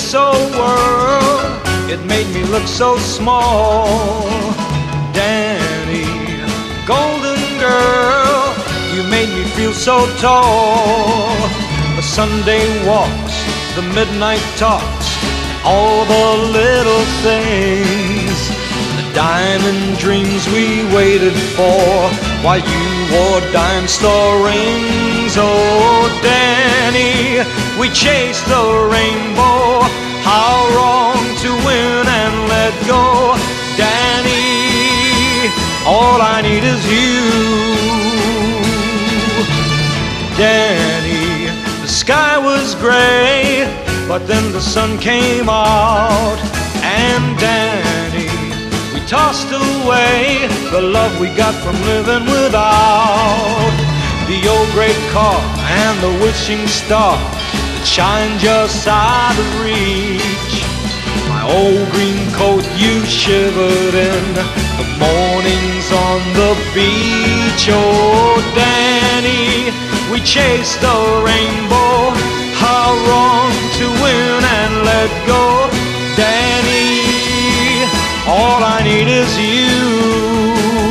this old world, it made me look so small. Danny, golden girl, you made me feel so tall. The Sunday walks, the midnight talks, all the little things, the diamond dreams we waited for while you wore dime store rings. Oh, Danny, we chased the rainbow. How wrong to win and let go. Danny, all I need is you. Danny, the sky was gray, but then the sun came out. And Danny, we tossed away the love we got from living without. The old great car and the wishing star that shine just out of reach. My old green coat you shivered in the mornings on the beach. Oh, Danny, we chased the rainbow. How wrong to win and let go. Danny, all I need is you.